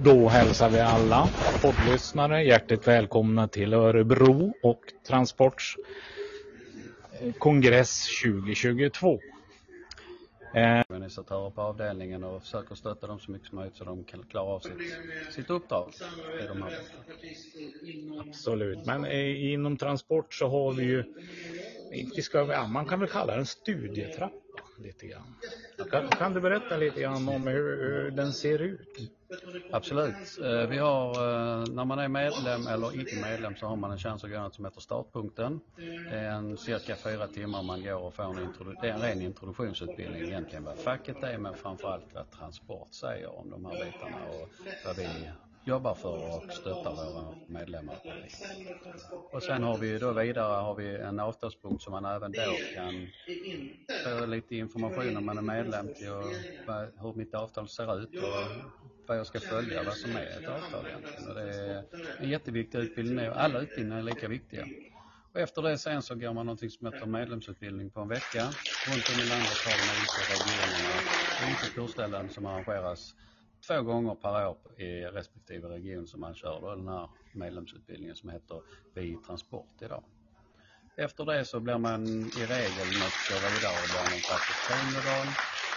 Då hälsar vi alla poddlyssnare hjärtligt välkomna till Örebro och Transports kongress 2022. Organisatörer på avdelningen och försöker stötta dem så mycket som möjligt så de kan klara av sitt uppdrag i de här. Absolut, men inom transport så har vi ju, man kan väl kalla det en studietrappa lite grann. Kan du berätta lite grann om hur den ser ut? Absolut. Vi har, när man är medlem eller inte medlem så har man en chans att gå något som heter startpunkten. Det är en cirka 4 timmar man går och får det är en ren introduktionsutbildning egentligen vad facket är, men framförallt vad transport säger om de här bitarna och vad vi jobbar för och stöttar våra medlemmar. Och sen har vi då vidare en avtalspunkt som man även då kan få lite information om man är medlem till hur mitt avtal ser ut och vad jag ska följa, vad som är ett avtal egentligen. Och det är en jätteviktig utbildning och alla utbildningar är lika viktiga. Och efter det sen så går man någonting som heter medlemsutbildning på en vecka. Runt om i landet har de olika regionerna och olika kursställen som arrangeras 2 gånger per år i respektive region som man kör då, den här medlemsutbildningen som heter Vi Transport idag. Efter det så blir man i regel något vidare och blir någon faktiskt förtroendeval.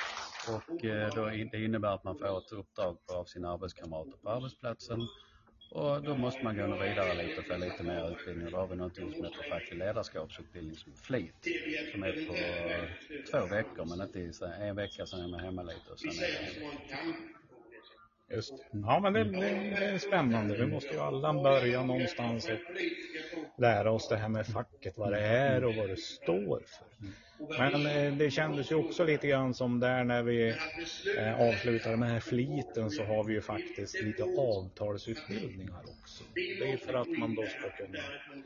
Och det innebär att man får ett uppdrag av sina arbetskamrater på arbetsplatsen. Och då måste man gå vidare lite och få lite mer utbildning. Då har vi någonting som heter facklig ledarskapsutbildning som FLIT. Som är på 2 veckor, men inte en vecka sen är man hemma lite och sen är det. Just det. Ja, men det är spännande. Vi måste ju alla börja någonstans och lära oss det här med facket, vad det är och vad det står för. Men det kändes ju också lite grann som där när vi avslutade med den här fliten så har vi ju faktiskt lite avtalsutbildningar också. Det är för att man då ska kunna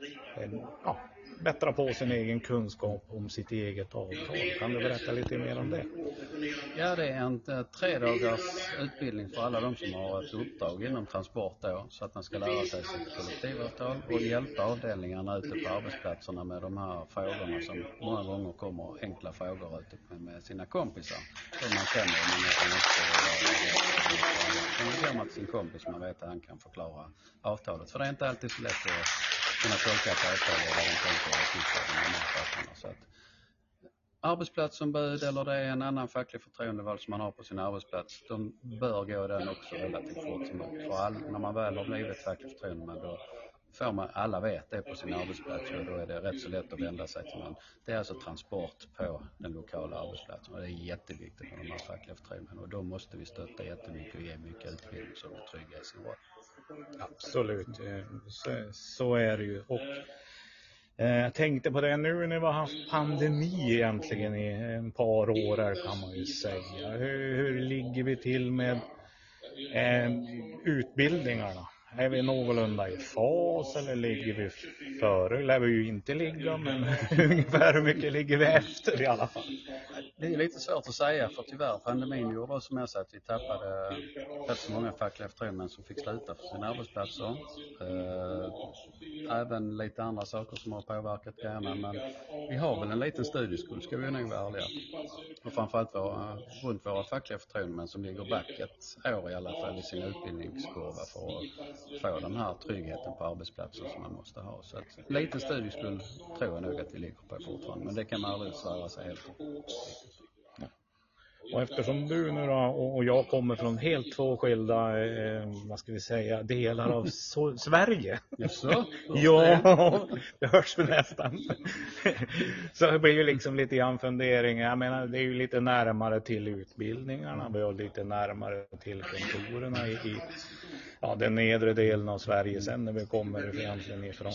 bättra på sin egen kunskap om sitt eget avtal. Kan du berätta lite mer om det? Ja, det är en 3 dagars utbildning för alla de som har ett uppdrag inom transport då, så att man ska lära sig sitt kollektivavtal och hjälpa avdelningarna ute på arbetsplatserna med de här frågorna som många gånger kommer enkla frågor ute med sina kompisar. Som man känner men man går man till sin kompis man vet att han kan förklara avtalet. För det är inte alltid så lätt att kunna tolka ett avtal och vad de tänker och tycker om de här sakerna. Så att arbetsplatsombud eller det är en annan facklig förtroendeval som man har på sin arbetsplats, de bör gå den också relativt fort som möjligt. För när man väl har blivit facklig förtroendeman då får man, alla vet det på sin arbetsplats och då är det rätt så lätt att vända sig till någon. Det är alltså transport på den lokala arbetsplatsen och det är jätteviktigt med de här fackliga förtroendemännen och då måste vi stötta jättemycket och ge mycket utbildning så vi tryggar i sin roll. Absolut, så är det ju. Och jag tänkte på det nu när vi har haft pandemi egentligen i ett par år här kan man ju säga. Hur ligger vi till med utbildningarna? Är vi någorlunda i fas eller ligger vi före? Lär vi ju inte ligga, men ungefär hur mycket ligger vi efter i alla fall? Det är lite svårt att säga för tyvärr pandemin gjorde oss med sig att vi tappade rätt så många fackliga förtroendemän som fick sluta för sina arbetsplatser. Även lite andra saker som har påverkat grejerna, men vi har väl en liten studieskuld ska vi nog vara ärliga. Och framförallt runt våra fackliga förtroendemän som ligger back ett år i alla fall i sin utbildningskurva för att få den här tryggheten på arbetsplatsen som man måste ha. Så att lite studieskuld tror jag nog att vi ligger på fortfarande, men det kan man aldrig svära sig helt på. Och eftersom du nu då, och jag kommer från helt 2 skilda delar av Sverige. Jaså? Ja, det hörs väl nästan. Så det blir ju liksom lite grann funderingar. Jag menar, det är ju lite närmare till utbildningarna. Vi har lite närmare till kontorerna i den nedre delen av Sverige sen när vi kommer egentligen ifrån.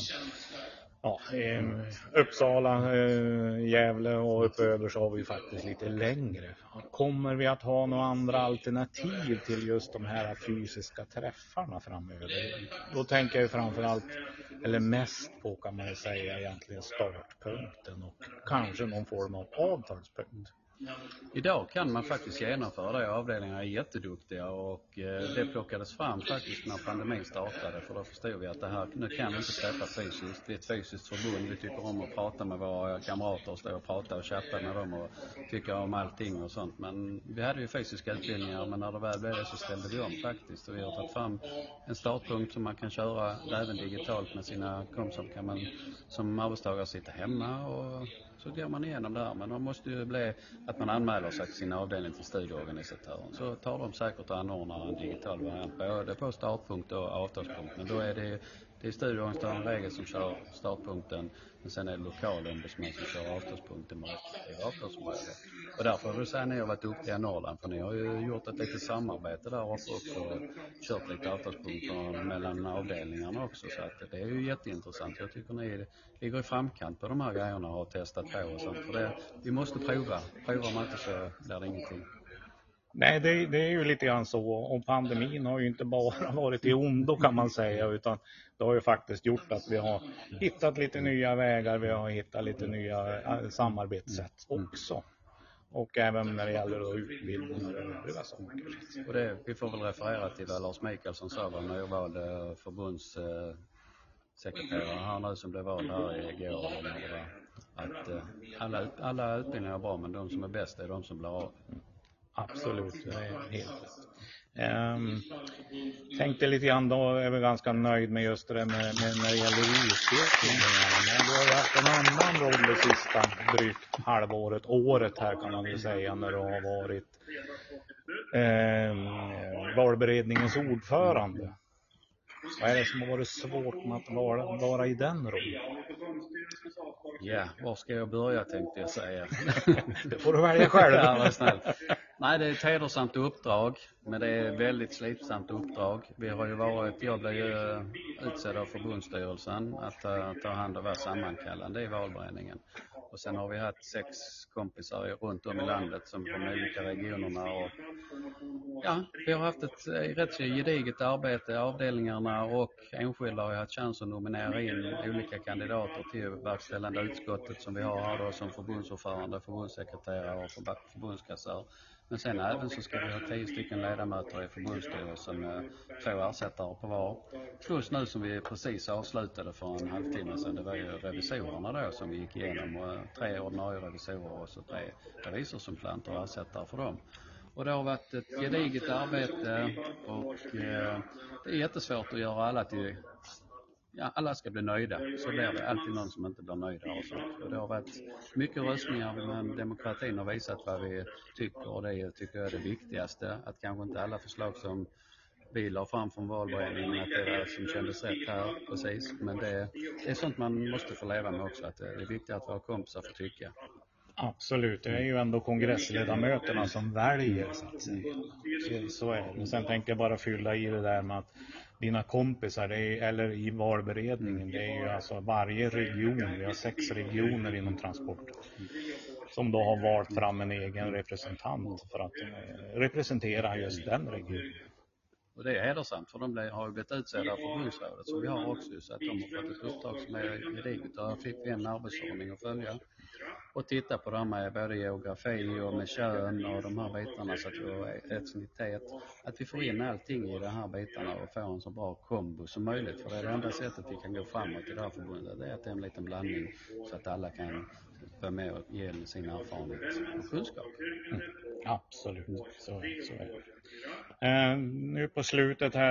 Uppsala, Gävle och uppöver så har vi faktiskt lite längre. Kommer vi att ha några andra alternativ till just de här fysiska träffarna framöver? Då tänker jag framförallt, eller mest på kan man säga egentligen startpunkten och kanske någon form av avtalspunkt. idag kan man faktiskt genomföra det. Avdelningarna är jätteduktiga och det plockades fram faktiskt när pandemin startade, för då förstod vi att det här, nu kan vi inte träffas fysiskt. Vi är ett fysiskt förbund, vi tycker om att prata med våra kamrater och stå och prata och chatta med dem och tycka om allting och sånt. Men vi hade ju fysiska utbildningar, men när det väl blev det så ställde vi om faktiskt, och vi har tagit fram en startpunkt som man kan köra även digitalt med sina kompisar. Kan man som arbetstagare sitta hemma och så går man igenom det här. Men det måste ju bli att man anmäler sig till sin avdelning till studieorganisatören. Så tar de säkert och anordnar en digital variant både på startpunkt och avtalspunkt. Men då är det är studieorganisatören regel som kör startpunkten, men sen är det lokalombudsman som kör avtalspunkten med avtalsområde. Och därför vill jag säga att ni har varit duktiga i Norrland, för ni har ju gjort ett litet samarbete där uppe också och kört lite avtalspunkter mellan avdelningarna också, så att det är ju jätteintressant. Jag tycker ni ligger i framkant på de här grejerna och har testat på och sånt, för vi måste prova. Provar man inte så blir det ingenting. Nej, det är ju lite grann så, och pandemin har ju inte bara varit i ondo kan man säga, utan det har ju faktiskt gjort att vi har hittat lite nya vägar, vi har hittat lite nya samarbetssätt också. Och även när det gäller utbildning och övriga saker. Och vi får väl referera till vad Lars Mikaelsson sa, var nyvald förbundssekreterare här nu som blev vald här igår. Att alla utbildningar är bra, men de som är bäst är de som blir av. Absolut, det är helt rätt. Tänkte lite grann då, är vi ganska nöjd med just det med när det gäller utbildningar. Men du har ju haft en annan roll det sista drygt året här kan man ju säga, när du har varit valberedningens ordförande. Vad är det som har varit svårt med att vara i den rollen? Ja, var ska jag börja tänkte jag säga. Det får du välja själv. Ja, vad snällt. Nej, det är ett hedersamt uppdrag, men det är ett väldigt slitsamt uppdrag. Jag blev ju utsedd av förbundsstyrelsen att ta hand om vår sammankallande i valberedningen. Och sen har vi haft 6 kompisar runt om i landet som från olika regionerna. Och ja, vi har haft ett rätt så gediget arbete. Avdelningarna och enskilda har haft chans att nominera in olika kandidater till verkställande utskottet som vi har här då, som förbundsordförande, förbundssekreterare och förbundskassör. Men sen även så ska vi ha 10 stycken ledamöter i förbundsstyrelsen med 2 ersättare på var. Plus nu som vi precis avslutade för en halvtimme sedan, det var ju revisorerna då som vi gick igenom, och 3 ordinarie revisorer och så 3 revisorsuppleanter och ersättare för dem. Och det har varit ett gediget arbete och det är jättesvårt att göra alla ska bli nöjda, så blir det alltid någon som inte blir nöjda och sånt. Och det har varit mycket röstningar, men demokratin har visat vad vi tycker, och det tycker jag är det viktigaste. Att kanske inte alla förslag som vi la fram från valberedningen att det var som kändes rätt här precis, men det är sånt man måste få leva med också, att det är viktigt att våra kompisar får tycka. Absolut, det är ju ändå kongressledamöterna som väljer så att säga. Så är det. Och sen tänkte jag bara fylla i det där med att dina kompisar, eller i valberedningen, det är ju alltså varje region, vi har 6 regioner inom transport, som då har valt fram en egen representant för att representera just den regionen. Och det är hedersamt, för de har ju blivit utsedda av förbundsrådet som vi har också, så att de har fått ett uppdrag som är gediget. Där fick vi en arbetsordning att följa och titta på dem med både geografi och med kön och de här bitarna, så att vi har etnicitet. Att vi får in allting i de här bitarna och får en så bra kombo som möjligt. För det är det enda sättet vi kan gå framåt i det här förbundet, det är att det är en liten blandning så att alla kan vara med och ge sin erfarenhet och kunskap. Absolut, så är det. Nu på slutet här,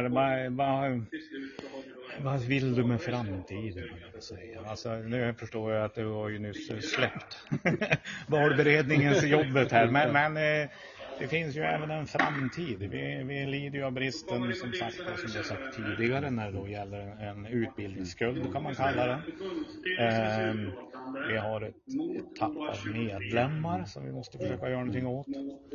vad vill du med framtiden? Alltså, nu förstår jag att du har ju nyss släppt valberedningens jobbet här, men det finns ju även en framtid. Vi lider ju av bristen, som sagt, som jag sagt tidigare, när det då gäller en utbildningsskuld kan man kalla det. Vi har ett tapp av medlemmar som vi måste försöka göra någonting åt.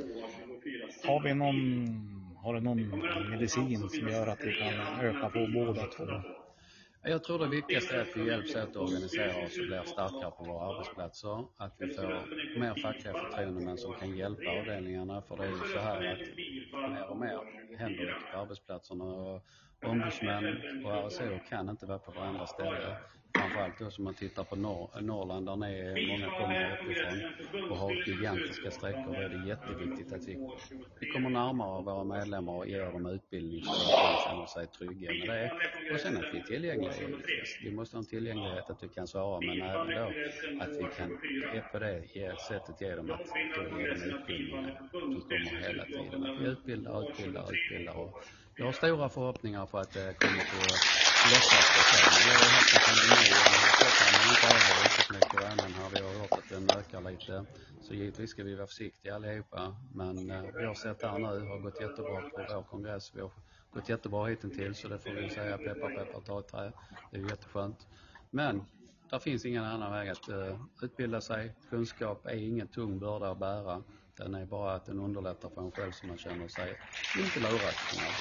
Har du någon medicin som gör att vi kan öka på båda två? Jag tror det viktigaste är att vi hjälps åt att organisera oss och blir starkare på våra arbetsplatser. Att vi får mer fackliga förtroendemän som kan hjälpa avdelningarna. För det är ju så här att mer och mer händer det på arbetsplatserna. Och ombudsmän och RSO kan inte vara på varandra ställe. framförallt då som man tittar på Norrland där många kommer uppifrån och har gigantiska sträckor. Då är det jätteviktigt att vi kommer närmare våra medlemmar och ger dem utbildning så de känner sig trygga med det. Och sen att vi är tillgängliga. Vi måste ha en tillgänglighet att vi kan svara, men även då att vi kan på det sättet ge dem att då ge dem utbildningar som kommer hela tiden. Att vi utbildar. Och jag har stora förhoppningar på att det kommer att lättas på sig. Vi har haft en pandemi och inte över riktigt mycket världen här. Vi har hört att den ökar lite. Så givetvis ska vi vara försiktiga allihopa. Men vi har sett här nu, har gått jättebra på vår kongress. Vi har gått jättebra hittills, så det får vi säga peppar ta ett trä. Det är jätteskönt. Men där finns ingen annan väg att utbilda sig. Kunskap är ingen tung börda att bära. Den är bara att den underlättar för en själv så man känner sig inte lurad.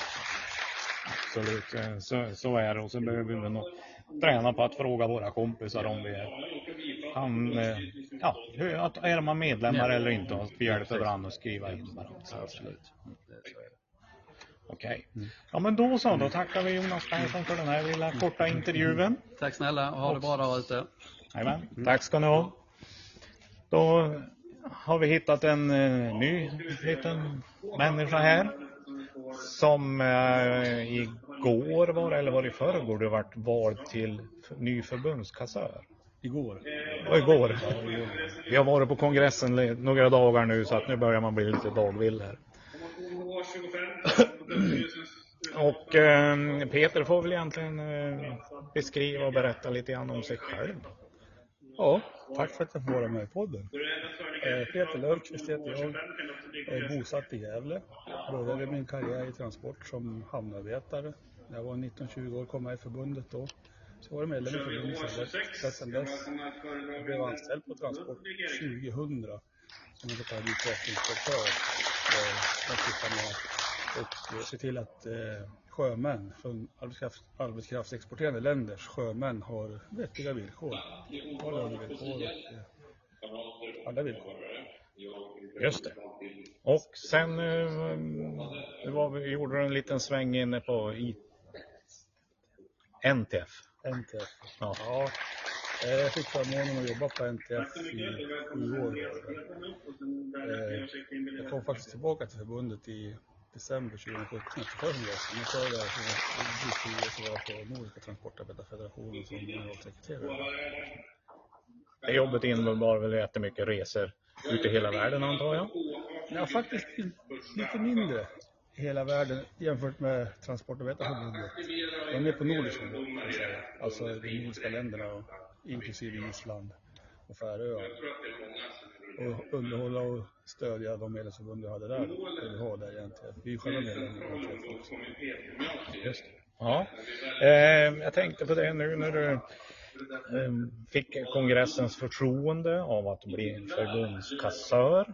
Absolut, så är det. Och så behöver vi nog träna på att fråga våra kompisar om vi är man medlemmar eller inte. Och vi hjälper varandra att skriva in varandra. Absolut. Okej. Ja, men då så. Då tackar vi Jonas Persson för den här lilla korta intervjun. Tack snälla och ha det bra där ute. Jajamän. Tack ska ni ha. Då har vi hittat en ny liten människa här. Som igår var det i förrgår du vart vald till ny förbundskassör. Igår. Igår. Vi har varit på kongressen några dagar nu, så att nu börjar man bli lite dagvill här. Och Peter får väl egentligen beskriva och berätta lite grann om sig själv. Ja, tack för att jag får vara med i podden. Peter Löfqvist heter jag. Är bosatt i Gävle. Började min karriär i transport som hamnarbetare. När jag var 19-20 år kom jag i förbundet då. Så var jag medlem i förbundet sedan dess. Jag blev anställd på transport 2000 som en så kallad utvecklingsinspektör. Jag tittar med och se till att sjömän från arbetskraftsexporterande länders sjömän har vettiga villkor. Lönevillkor och alla villkor. Just det. Och sen gjorde du en liten sväng inne på NTF. NTF. Ja. Jag fick förmånen att jobba på NTF i 7 år. Jag kom faktiskt tillbaka till förbundet i december 2017 efter kongressen. Nu körde jag som var på Nordiska transportarbetarfederationen som generalsekreterare. Det jobbet innebar väl jättemycket resor ut i hela världen, antar jag? Ja, faktiskt lite mindre i hela världen jämfört med transportarbetarförbundet. Jag är med på nordisk nivå, kan jag säga. Alltså de nordiska länderna, inklusive Island och Färöarna. Och underhålla och stödja de medlemsförbund vi hade där. Eller vi har där egentligen. Vi är själva medlemmar i NTF också. Just det. Ja. Jag tänkte på det nu när du fick kongressens förtroende av att bli förbundskassör.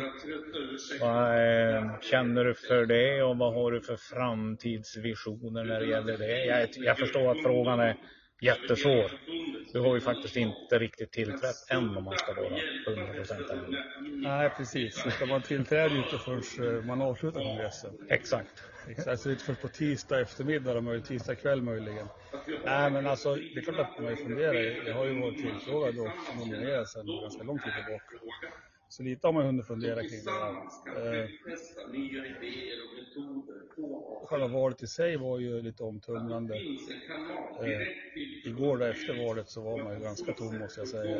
Vad känner du för det och vad har du för framtidsvisioner när det gäller det? Jag förstår att frågan är jättesvår. Du har ju faktiskt inte riktigt tillträtt än om man ska vara 100% än. Nej, precis. Ska man tillträda inte förrän man avslutar kongressen. Exakt. Så det är först på tisdag eftermiddag och tisdag kväll möjligen. Nej, men alltså det är klart att man funderar. Jag har ju varit tillfrågad och nominerad sedan ganska lång tid tillbaka. Så lite har man hunnit fundera kring det här. Själva valet i sig var ju lite omtumlande. Igår då efter valet så var man ju ganska tom, måste jag säga,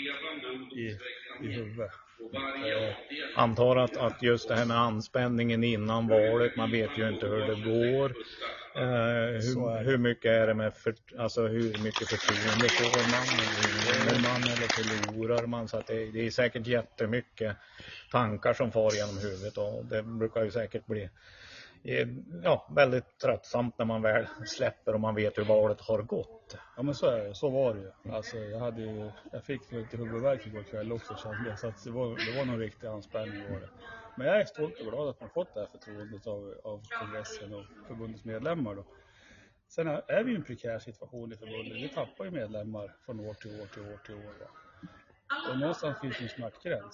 i huvudet. Antar att just det här med anspänningen innan valet, man vet ju inte hur det går. Hur mycket är det med hur mycket förtroende får man eller förlorar man, så att det är säkert jättemycket tankar som far genom huvudet, och det brukar ju säkert bli väldigt tröttsamt när man väl släpper och man vet hur valet har gått. Ja, men så var det ju. Alltså jag fick lite huvudvärk igår kväll också, kände jag, så att det var någon riktig anspänning var det. Men jag är stolt och glad att man fått det här förtroendet av kongressen och förbundets medlemmar då. Sen är vi i en prekär situation i förbundet. Vi tappar ju medlemmar från år till år. Va? Och någonstans finns en smärtgräns.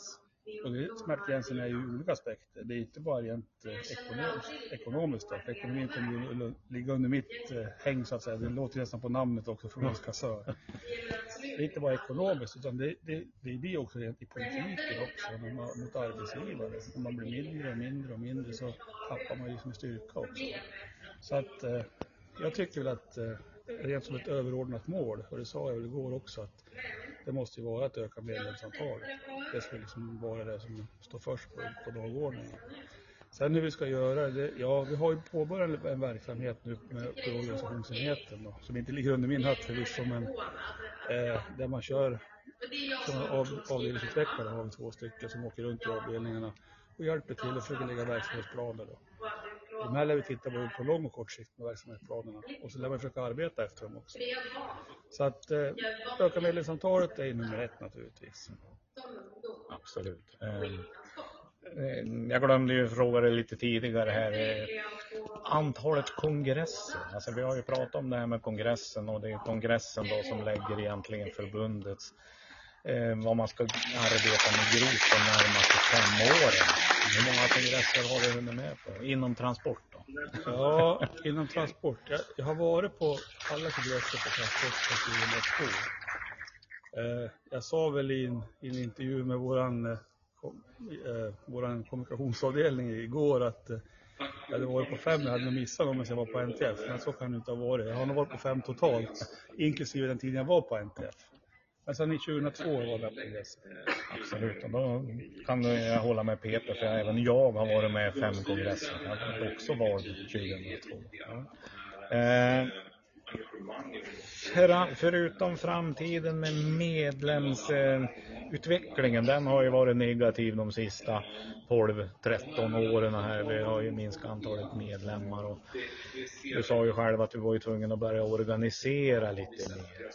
Och smärtgränsen är ju olika aspekter. Det är inte bara rent ekonomiskt då. För ekonomin kommer ju ligga under mitt häng så att säga. Det låter nästan på namnet också från oss kassör. Det är inte bara ekonomiskt utan det blir också rent i politiken också. Mot arbetsgivare. När man blir mindre och mindre så tappar man ju som styrka också. Så att jag tycker väl att rent som ett överordnat mål, och det sa jag väl igår också, att det måste ju vara att öka medlemsantal. Det ska liksom vara det som står först på dagordningen. Sen hur vi ska göra det, ja vi har ju påbörjat en verksamhet nu med organisationsenheten då, som inte ligger under min hatt förvisso, men där man kör som avdelningsutvecklare har vi 2 stycken som åker runt i avdelningarna och hjälper till att försöka lägga verksamhetsplaner då. De här lär vi titta på lång och kort sikt med verksamhetsplanerna och så lär vi försöka arbeta efter dem också. Så att öka medlemsantalet är nummer 1 naturligtvis. Absolut. Jag glömde ju fråga dig lite tidigare här. Antalet kongresser. Alltså vi har ju pratat om det här med kongressen och det är kongressen då som lägger egentligen förbundets vad man ska arbeta med grovt de närmaste 5 åren. Hur många kongresser har du hunnit med på? Inom transport då? Ja, inom transport. Jag har varit på alla kongresser på transport sedan 2002. Jag sa väl i en intervju med våran kommunikationsavdelning igår att jag hade varit på 5, jag hade missat dem men jag var på NTF. Men så kan det inte ha varit. Jag har nog varit på 5 totalt, inklusive den tiden jag var på NTF. Men sen i 2002 var jag på kongressen. Absolut, och då kan jag hålla med Peter, för även jag har varit med 5 kongresser. Jag har också varit 2002. Ja. Förutom framtiden med medlemsutvecklingen, den har ju varit negativ de sista 12-13 åren här. Vi har ju minskat antalet medlemmar och du sa ju själv att du var ju tvungen att börja organisera lite mer.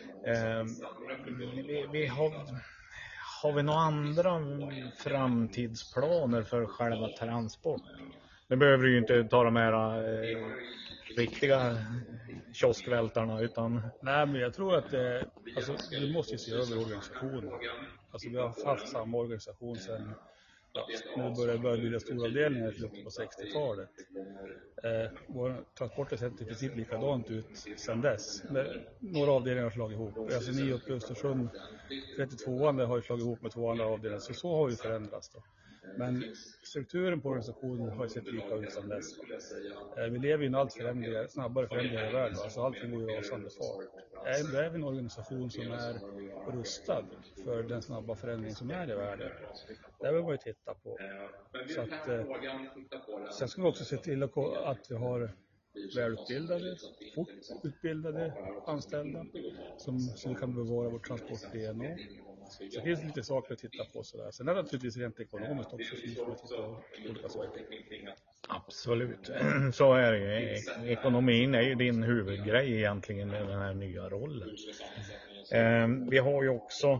Har vi några andra framtidsplaner för själva transport? Det behöver ju inte ta de här riktiga kioskvältarna utan... Nej, men jag tror att vi måste se över organisationen. Alltså vi har haft samma organisation sedan när vi började bilda stora avdelningar i slutet på 60-talet. Vår transport har sett i princip likadant ut sedan dess. Några avdelningar har slagit ihop. Alltså ni uppe i Östersund 32an har ju slagit ihop med 2 andra avdelningar. Så har ju förändrats då. Men strukturen på organisationen har ju sett lika ut sedan dess. Vi lever i en allt snabbare förändringar i världen. Alltså allting går ju rasande fart. Ändå är vi en organisation som är rustad för den snabba förändring som är i världen. Det vill man ju titta på. Så att, sen ska vi också se till att vi har välutbildade, fortutbildade anställda som kan bevara vårt transport-DNA. Så det finns lite saker att titta på sådär. Sen är det naturligtvis rent ekonomiskt också som man titta på olika saker. Absolut, så är det. Ekonomin är ju din huvudgrej egentligen med den här nya rollen. Vi har ju också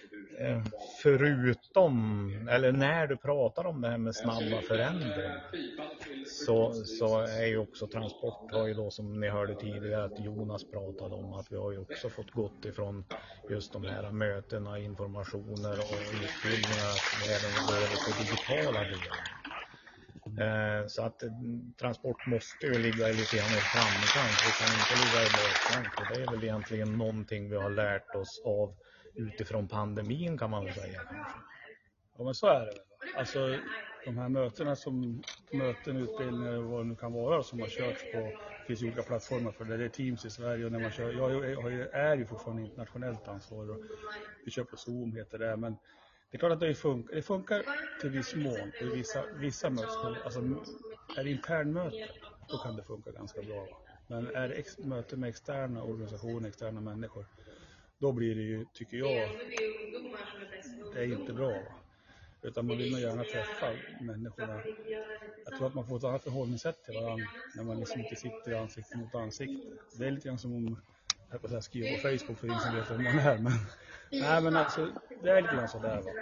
förutom, eller när du pratar om det här med snabba förändringar så är ju också transport, har ju då som ni hörde tidigare att Jonas pratade om att vi har ju också fått gått ifrån just de här mötena, informationer och utbildningar att även gå över på digitala delar. Så att transport måste ju ligga lite grann i framkant, vi kan inte ligga i bakkant, och det är väl egentligen någonting vi har lärt oss av utifrån pandemin kan man väl säga kanske. Ja men så är det väl. Alltså de här möten, utbildningar och vad det nu kan vara som har körts på, det finns ju olika plattformar för det är Teams i Sverige och när man kör, jag är ju fortfarande internationellt ansvar och vi kör på Zoom heter det, men det är klart att det funkar till viss mån och i vissa möten, alltså är det internmöten då kan det funka ganska bra. Men är det möten med externa organisationer, externa människor, då blir det ju, tycker jag, det är inte bra. Utan man vill nog gärna träffa människorna. Jag tror att man får ett annat förhållningssätt till varandra när man liksom inte sitter ansikte mot ansikte. Det är lite grann som om jag skriver på Facebook för ingen som vet vem man är. Men, nej men alltså, det är lite grann sådär va.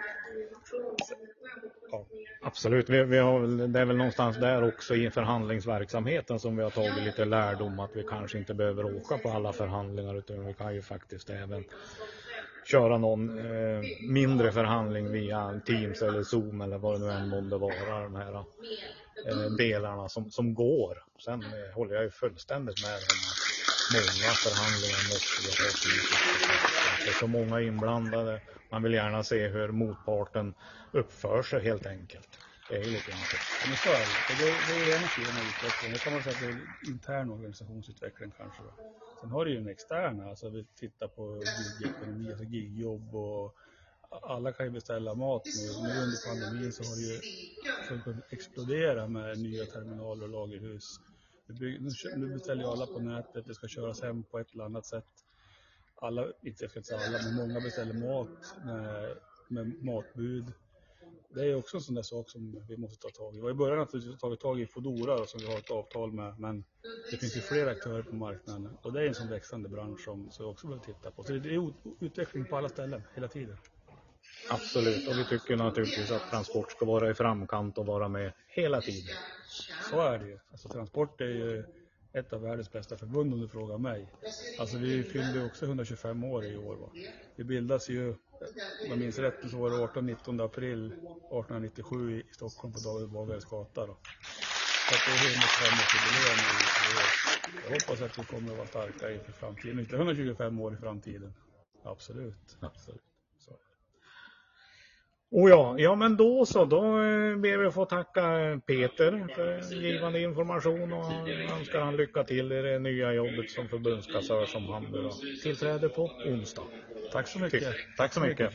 Ja. Absolut, vi har, det är väl någonstans där också i förhandlingsverksamheten som vi har tagit lite lärdom att vi kanske inte behöver åka på alla förhandlingar utan vi kan ju faktiskt även köra någon mindre förhandling via Teams eller Zoom eller vad det nu än måste vara, de här delarna som går. Sen håller jag ju fullständigt med om att många förhandlingar måste vi ha fysiskt. Det är så många inblandade. Man vill gärna se hur motparten uppför sig helt enkelt. Det är ju lite grann så. Ja, men så är det. Det är ena sidan av utvecklingen. Det kan man säga att det är intern organisationsutveckling kanske. Då. Sen har du ju en extern, alltså vi tittar på gigekonomi, alltså gigjobb och alla kan ju beställa mat nu. Nu under pandemin så har det ju försökt explodera med nya terminaler och lagerhus. Nu beställer ju alla på nätet, det ska köras hem på ett eller annat sätt. Alla, inte jag ska inte säga alla, men många beställer mat med matbud. Det är också en sån där sak som vi måste ta tag i. Och i början har vi tagit tag i Foodora som vi har ett avtal med, men det finns ju fler aktörer på marknaden. Och det är en sån växande bransch som vi också vill titta på. Så det är utveckling på alla ställen, hela tiden. Absolut, och vi tycker naturligtvis att transport ska vara i framkant och vara med hela tiden. Så är det ju. Alltså transport är ju ett av världens bästa förbund om du frågar mig. Alltså vi fyllde också 125 år i år. Va? Vi bildas ju, man minns rätt, så var det 18-19 april 1897 i Stockholm på David Bagares gata. Då. Så att det är 125 års jubileum i år. Jag hoppas att vi kommer att vara starka inför framtiden. Inte 125 år i framtiden. Absolut. Absolut. Så. Och ja, men då ber vi att få tacka Peter för givande information och önskar han lycka till i det nya jobbet som förbundskassör som han då tillträder på onsdag. Tack så mycket. Tack så mycket.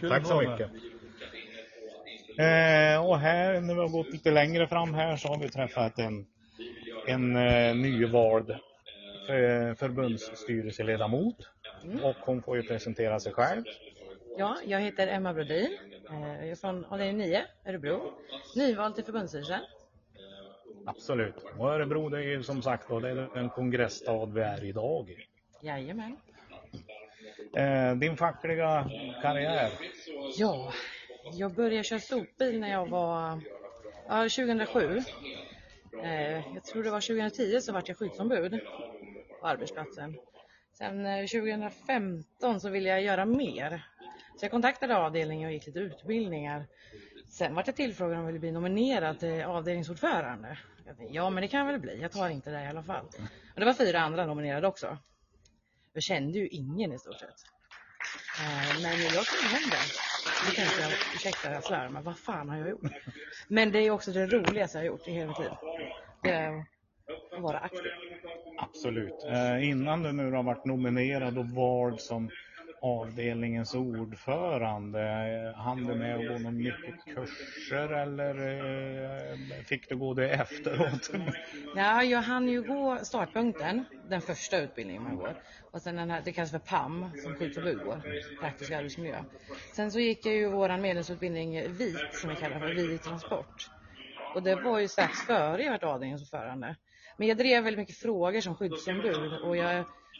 Och här, när vi har gått lite längre fram här, så har vi träffat en nyvald förbundsstyrelseledamot. Och hon får ju presentera sig själv. Ja, jag heter Emma Brodin. Jag är från avdelning 9, Örebro. Nyvald till förbundsstyrelsen. Absolut. Och Örebro, det är ju som sagt då, det är en kongressstad vi är idag. Jajamän. Din fackliga karriär? Ja, jag började köra sopbil när jag var 2007. Jag tror det var 2010 så var jag skyddsombud på arbetsplatsen. Sen 2015 så ville jag göra mer. Så jag kontaktade avdelningen och gick lite utbildningar. Sen var jag tillfrågad om jag ville bli nominerad till avdelningsordförande. Ja, men det kan jag väl bli. Jag tar inte det i alla fall. Och det var 4 andra nominerade också. Jag kände ju ingen i stort sett. Men jag kom hem där. Då tänkte jag, ursäkta jag svär, men vad fan har jag gjort? Men det är också det roligaste jag har gjort i hela mitt liv. Det är att vara aktiv. Absolut. Innan du nu har varit nominerad och vald som avdelningens ordförande, hann du med att gå någon mycket kurser eller fick du gå det efteråt? Ja, jag hann ju gå startpunkten, den första utbildningen man går. Och sen den här, det kallas för PAM, som skyddsombud går, praktisk arbetsmiljö. Sen så gick jag ju våran medlemsutbildning VIT, som vi kallar för VIT transport. Och det var ju strax före jag var avdelningsordförande. Men jag drev väldigt mycket frågor som skyddsombud och jag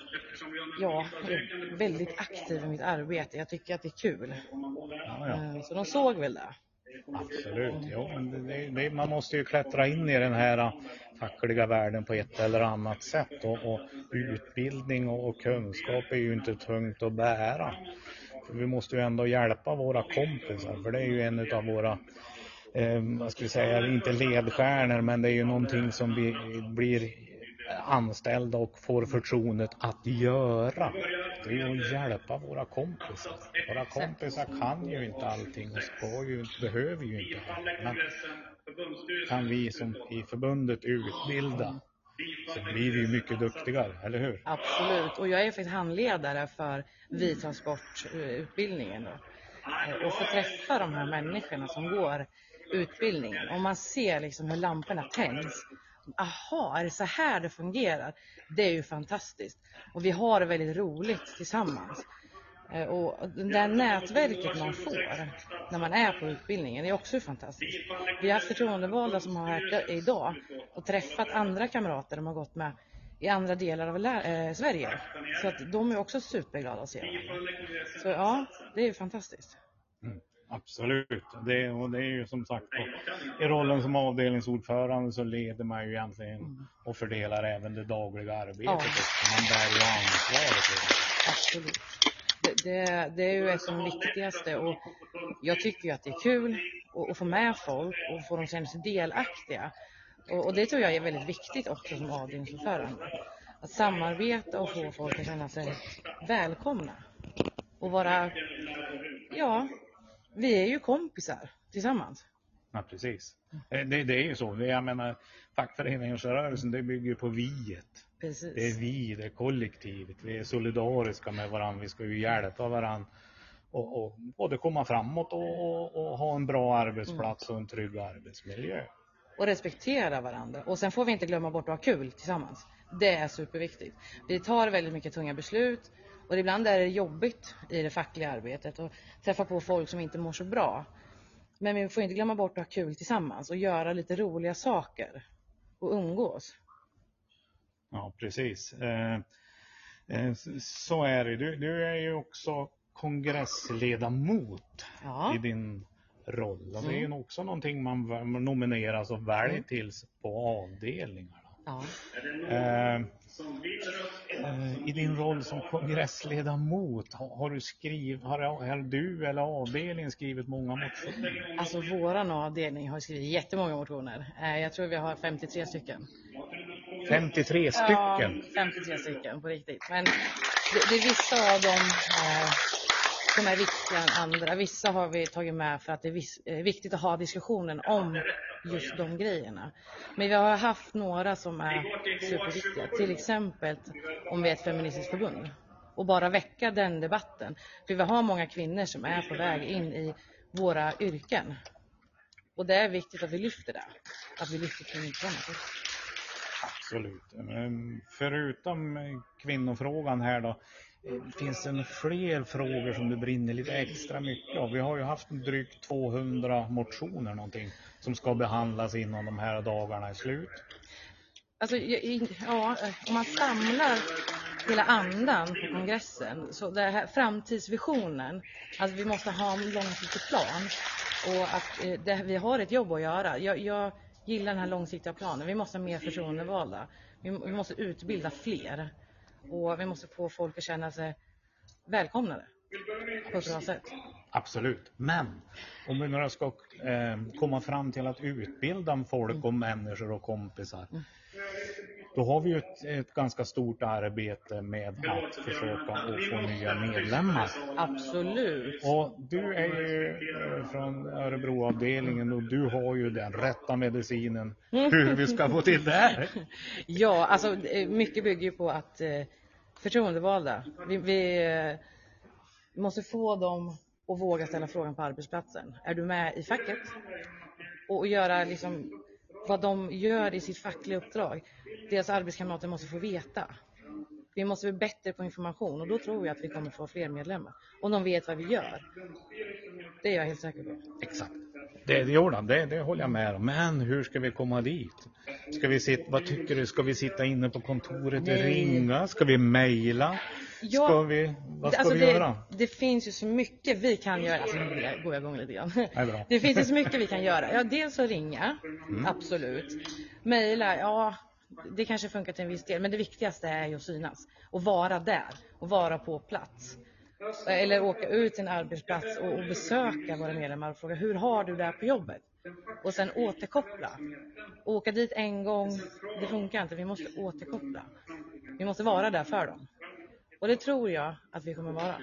är väldigt aktiv i mitt arbete. Jag tycker att det är kul. Ja. Så de såg väl det. Absolut, ja. Man måste ju klättra in i den här fackliga världen på ett eller annat sätt. Och utbildning och kunskap är ju inte tungt att bära. För vi måste ju ändå hjälpa våra kompisar. För det är ju en av våra, vad ska vi säga, inte ledstjärnor, men det är ju någonting som vi blir anställda och får förtroendet att göra. Det är ju att hjälpa våra kompisar. Våra kompisar kan ju inte allting och behöver ju inte allt. Men kan vi som i förbundet utbilda, så blir vi ju mycket duktigare, eller hur? Absolut, och jag är faktiskt handledare för VIT-transportutbildningen. Och få träffa de här människorna som går utbildningen. Och man ser liksom hur lamporna tänds. Aha, är det så här det fungerar? Det är ju fantastiskt. Och vi har det väldigt roligt tillsammans. Och det där nätverket man får när man är på utbildningen är också fantastiskt. Vi har haft förtroendevalda som har här idag och träffat andra kamrater de har gått med i andra delar av Sverige. Så att de är också superglada att se det. Så ja, det är ju fantastiskt. Absolut. Det är ju som sagt i rollen som avdelningsordförande så leder man ju egentligen och fördelar även det dagliga arbetet. Ja. Man bär ju ansvaret. Absolut. Det är ju ett av de viktigaste, och jag tycker ju att det är kul att få med folk och få dem känna sig delaktiga. Och det tror jag är väldigt viktigt också som avdelningsordförande. Att samarbeta och få folk att känna sig välkomna. Och vara, ja, vi är ju kompisar tillsammans. Ja, precis. Det är ju så. Jag menar, fackföreningsrörelsen, det bygger på viet. Precis. Det är vi, det är kollektivet. Vi är solidariska med varandra. Vi ska ju hjälpa varandra. Och både komma framåt och ha en bra arbetsplats och en trygg arbetsmiljö. Och respektera varandra. Och sen får vi inte glömma bort att ha kul tillsammans. Det är superviktigt. Vi tar väldigt mycket tunga beslut. Och ibland är det jobbigt i det fackliga arbetet. Och träffa på folk som inte mår så bra. Men vi får inte glömma bort att ha kul tillsammans. Och göra lite roliga saker. Och umgås. Ja, precis. Så är det. Du är ju också kongressledamot i din roll. Och det är ju också någonting man nomineras och väljer till på avdelningarna. Ja. I din roll som kongressledamot, har du eller avdelningen skrivit många motioner? Alltså våran avdelning har skrivit jättemånga motioner. Jag tror vi har 53 stycken. 53 stycken? Ja, 53 stycken på riktigt. Men det är vissa av dem som är viktiga än andra. Vissa har vi tagit med för att det är viktigt att ha diskussionen om just de grejerna. Men vi har haft några som är superviktiga. Till exempel om vi är ett feministiskt förbund. Och bara väcka den debatten. För vi har många kvinnor som är på väg in i våra yrken. Och det är viktigt att vi lyfter det. Att vi lyfter kvinnofrågan. Absolut. Men förutom kvinnofrågan här då, finns det fler frågor som du brinner lite extra mycket av? Vi har ju haft drygt 200 motioner någonting som ska behandlas innan de här dagarna är slut. Alltså, ja, om man samlar hela andan på kongressen, så det här framtidsvisionen, alltså vi måste ha en långsiktig plan och att vi har ett jobb att göra. Jag gillar den här långsiktiga planen. Vi måste ha mer förtroendevalda. Vi måste utbilda fler. Och vi måste få folk att känna sig välkomnade på ett bra sätt. Absolut. Men om vi nu ska komma fram till att utbilda folk och människor och kompisar. Då har vi ju ett ganska stort arbete med att försöka att få nya medlemmar. Absolut. Och du är ju från Örebroavdelningen och du har ju den rätta medicinen hur vi ska få till det här. Ja, alltså mycket bygger ju på att förtroendevalda. Vi måste få dem att våga ställa frågan på arbetsplatsen. Är du med i facket? Och göra liksom vad de gör i sitt fackliga uppdrag. Deras arbetskamrater måste få veta. Vi måste bli bättre på information och då tror jag att vi kommer få fler medlemmar. Om de vet vad vi gör. Det är jag helt säker på. Exakt. Det håller jag med om. Men hur ska vi komma dit? Vad tycker du? Ska vi sitta inne på kontoret och ringa? Ska vi mejla? Ja, vad ska vi göra? Det finns ju så mycket vi kan göra. Alltså nu går jag igång lite grann. Bra. Det finns ju så mycket vi kan göra. Ja, dels att ringa. Absolut. Mejla, ja. Det kanske funkar till en viss del. Men det viktigaste är ju att synas. Och vara där. Och vara på plats. Eller åka ut till en arbetsplats och besöka våra medlemmar och fråga hur har du det på jobbet? Och sen återkoppla. Åka dit en gång, det funkar inte. Vi måste återkoppla. Vi måste vara där för dem. Och det tror jag att vi kommer vara.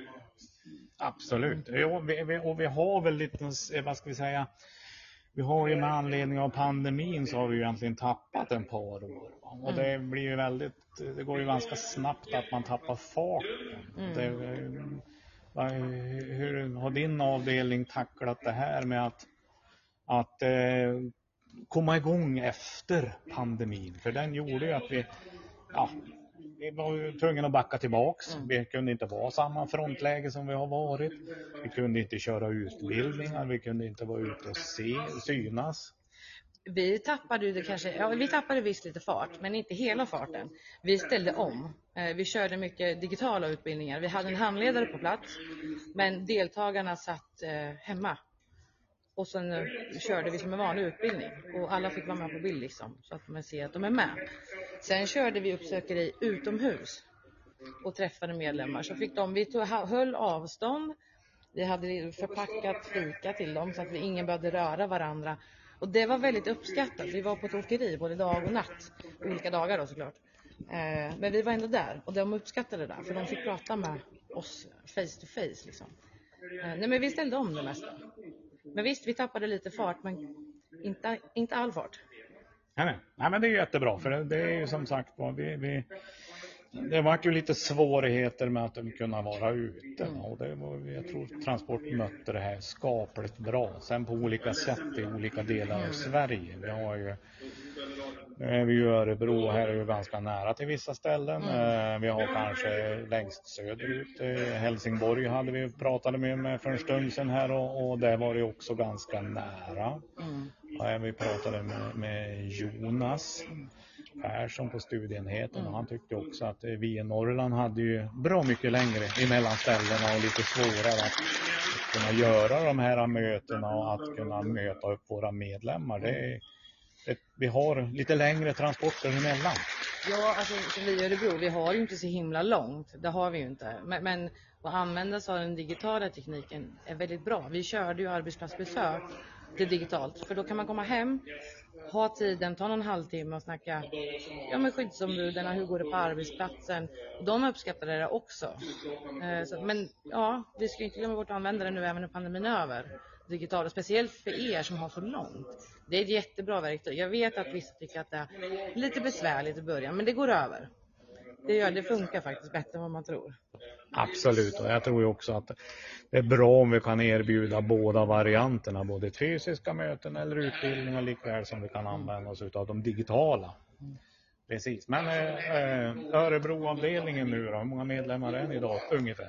Absolut. Och vi har väl lite, vad ska vi säga, vi har ju med anledning av pandemin så har vi ju egentligen tappat en par år. Och det blir ju det går ju ganska snabbt att man tappar farten. Hur har din avdelning tacklat det här med att komma igång efter pandemin? För den gjorde ju att vi var ju tvungna att backa tillbaks. Vi kunde inte vara samma frontläge som vi har varit. Vi kunde inte köra utbildningar. Vi kunde inte vara ute och synas. Vi tappade visst lite fart, men inte hela farten. Vi ställde om. Vi körde mycket digitala utbildningar. Vi hade en handledare på plats, men deltagarna satt hemma. Och sen körde vi som en vanlig utbildning. Och alla fick vara med på bild liksom, så att man ser att de är med. Sen körde vi uppsökeri utomhus. och träffade medlemmar så fick vi höll avstånd. Vi hade förpackat fika till dem så att ingen behövde röra varandra. Och det var väldigt uppskattat. Vi var på ett åkeri både dag och natt. Olika dagar då såklart. Men vi var ändå där och de uppskattade det där. För de fick prata med oss face to face liksom. Nej, men vi ställde om det mesta. Men visst, vi tappade lite fart men inte all fart. Nej, men det är jättebra för det är ju som sagt det var ju lite svårigheter med att kunna vara ute och jag tror Transport mötte det här skapligt bra. Sen på olika sätt i olika delar av Sverige. Vi har ju Örebro här är ju ganska nära till vissa ställen. Vi har kanske längst söderut. Helsingborg hade vi pratade med för en stund sedan här och där var det också ganska nära. Vi pratade med Jonas Persson på studienheten och han tyckte också att vi i Norrland hade ju bra mycket längre emellan ställena och lite svårare att kunna göra de här mötena och att kunna möta upp våra medlemmar. Vi har lite längre transporter emellan. Ja, alltså vi i Örebro, vi har ju inte så himla långt. Det har vi ju inte. Men att använda sig av den digitala tekniken är väldigt bra. Vi körde ju arbetsplatsbesök det digitalt. För då kan man komma hem, ha tiden, ta någon halvtimme och snacka med skyddsombuden, hur går det på arbetsplatsen. Och de uppskattade det också. Men ja, vi ska inte glömma bort att använda det nu även när pandemin är över. Digitalt, speciellt för er som har så långt. Det är ett jättebra verktyg. Jag vet att vissa tycker att det är lite besvärligt i början, men det går över. Det funkar faktiskt bättre än vad man tror. Absolut, och jag tror ju också att det är bra om vi kan erbjuda båda varianterna, både fysiska möten eller utbildningar likväl som vi kan använda oss av de digitala. Precis, men Örebroavdelningen nu då, hur många medlemmar är ni idag ungefär?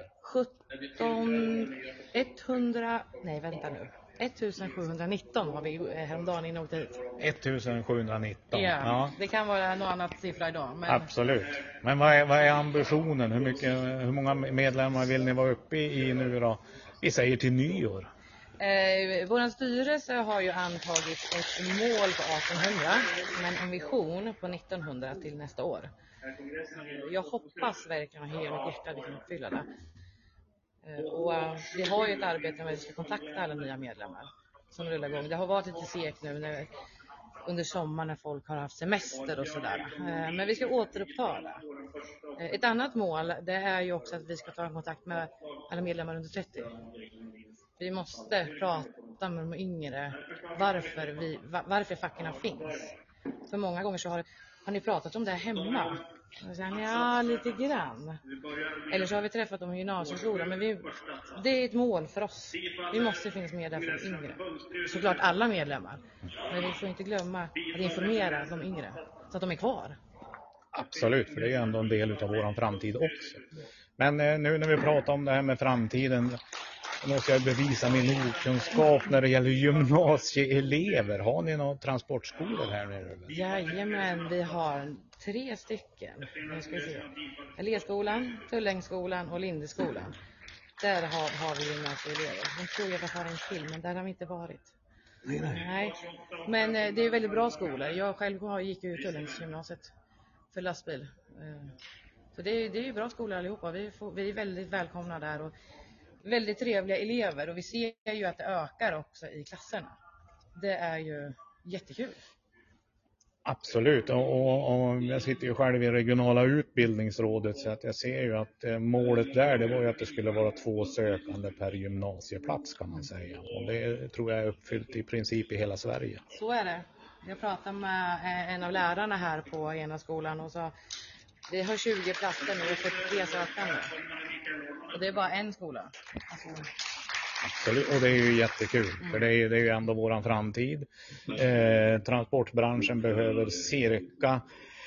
1719 var vi häromdagen inne och åkte hit. 1719. Ja, det kan vara någon annan siffra idag. Men... Absolut. Men vad är ambitionen? Hur många medlemmar vill ni vara uppe i nu då? Vi säger till nyår. Vår styrelse har ju antagit ett mål på 1800 men en vision på 1900 till nästa år. Jag hoppas verkligen att hela mitt hjärta vi kan uppfylla det. Och vi har ju ett arbete med att vi ska kontakta alla nya medlemmar som rullar igång. Det har varit lite segt nu under sommaren när folk har haft semester och sådär. Men vi ska återuppta det. Ett annat mål det är ju också att vi ska ta kontakt med alla medlemmar under 30. Vi måste prata med de yngre varför fackorna finns. För många gånger så har ni pratat om det hemma. Ja, lite grann. Eller så har vi träffat dem i gymnasieskolan. Men det är ett mål för oss. Vi måste finnas med där för de yngre. Såklart alla medlemmar. Men vi får inte glömma att informera de yngre. Så att de är kvar. Absolut, för det är ändå en del av vår framtid också. Men nu när vi pratar om det här med framtiden måste jag bevisa min okunskap när det gäller gymnasieelever. Har ni några transportskolor här nere? Jajamän, vi har 3 stycken. Nu ska vi se. Elevskolan, Tullängsskolan och Lindeskolan. Där har vi gymnasieelever. De tror jag har en till, men där har vi inte varit. Nej. Men det är väldigt bra skolor. Jag själv gick ju Tullängsgymnasiet för lastbil. Så det är ju bra skolor allihopa. Vi är väldigt välkomna där och väldigt trevliga elever. Och vi ser ju att det ökar också i klasserna. Det är ju jättekul. Absolut, och jag sitter ju själv i regionala utbildningsrådet så att jag ser ju att målet där det var ju att det skulle vara 2 sökande per gymnasieplats kan man säga. Och det tror jag är uppfyllt i princip i hela Sverige. Så är det. Jag pratade med en av lärarna här på ena skolan och sa vi har 20 platser nu och 43 sökande. Och det är bara en skola. Alltså... Absolut, och det är ju jättekul för det är ju ändå våran framtid. Transportbranschen behöver cirka